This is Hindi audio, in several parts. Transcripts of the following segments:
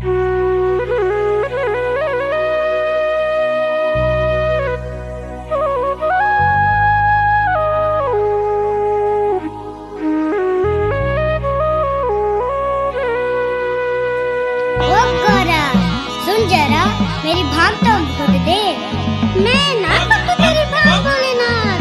मेरी भाग तो घुट दे। मैं ना पकड़ू तेरी भाग भोलेनाथ।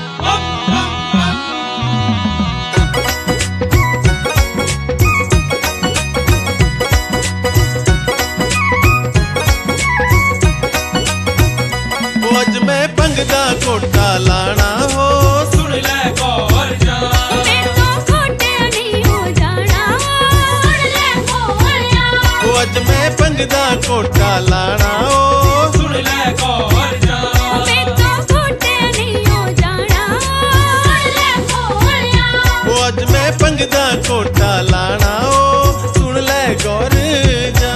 अज मैं पंगदा कोटा लाना हो सुन ले गौर जा। मैं तो खोटे नहीं हो जाना सुन ले गौर जा। अज मैं पंगदा कोटा लाना हो सुन ले गौर जा। मैं तो खोटे नहीं हो जाना सुन ले गौर जा। अज मैं पंगदा कोटा लाना हो सुन ले गौर जा।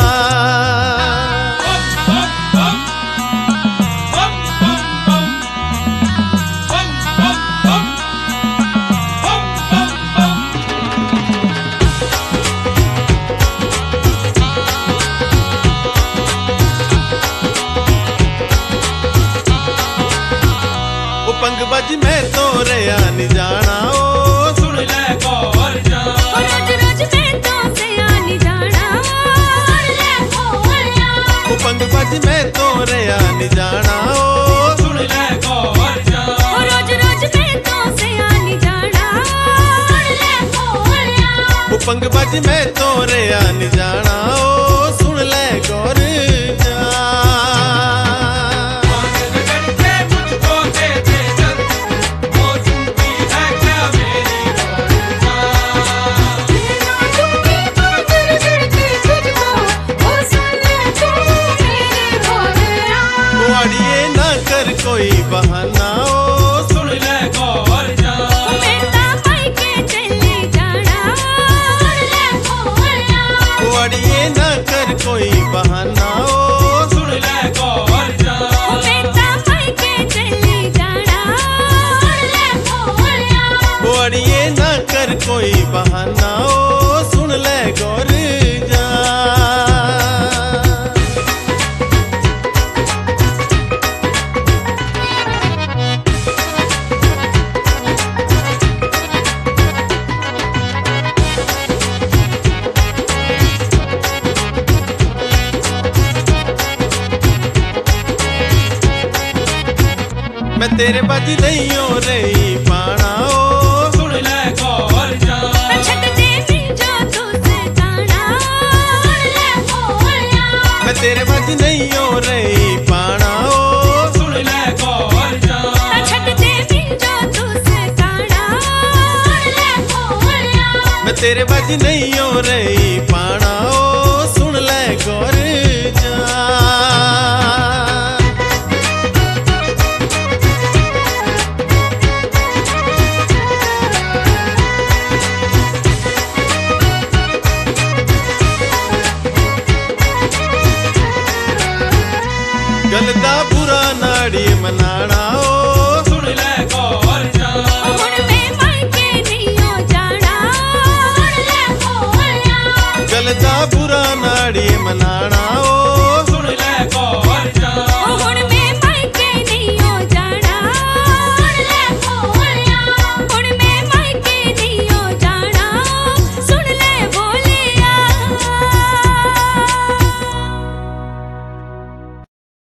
पंग बज मैं तो रहा नहीं जाना ओ सुन ले गौर जा। रोज रोज मैं तो सया नहीं जाना सुन ले गौर जा। पंग बज मैं तो रहा नहीं जाना ओ सुन ले गौर जा। रोज रोज मैं तो सया नहीं जाना सुन ले गौर जा। पंग बज मैं तो रहा नहीं जाना ओ सुन ले गौर जा। कोई बहाना ओ सुन ले गौर जा। मैं ता मायके चली जाना सुन ले गौर जा। अड़िए ना कर कोई बहाना ओ सुन ले गौर जा। मैं ता मायके चली जाना सुन ले गौर जा। अड़िए ना कर कोई बहाना ओ सुन ले गौर जा। मैं तेरे बज नहीं हो रही पाना ओ सुन ले गौर जा। छक दे मिंजो तुझसे जाना सुन ले गौर जा। मैं तेरे बज नहीं हो रही पाना ओ सुन ले गौर जा। छक दे मिंजो तुझसे जाना सुन ले गौर जा। मैं तेरे बज नहीं हो रही पाना ओ सुन ले गौर जा। गलदा बुरा नाड़ी मनाना ओ सुन ले गौर जा। हुण मैं मायके नहीं हो जाना सुन ले गौर जा। गलदा बुरा नाड़ी मनाना ओ